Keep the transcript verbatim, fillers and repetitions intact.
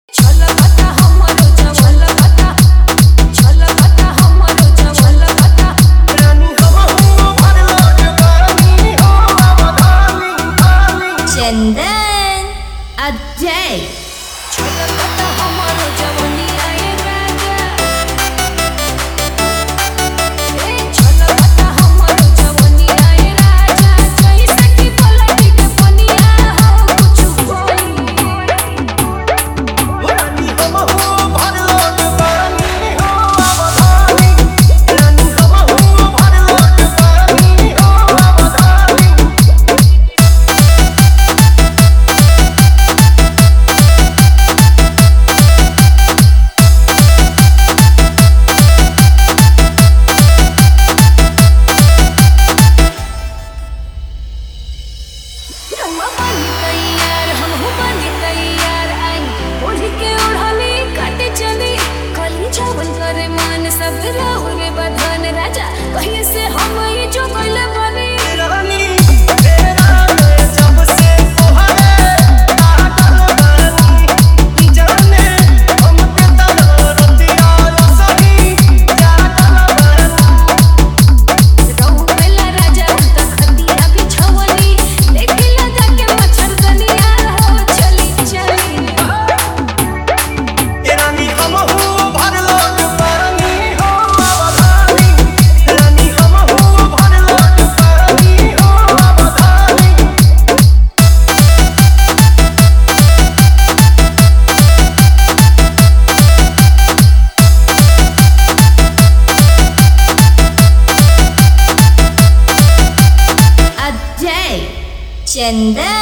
Chandan a day. सब रहोगे बधान राजा कहीं से हम ये जो कोइले बने रानी तेरा मैं जब से तोहरे पागल बानी जाने हम के तना रतिया सही जागल बानी रहू पहला राजा त खतिया बिछवनी देखिला जाके मच्छर दनिया हो चली चली ए रानी हम हो भरलो Chandan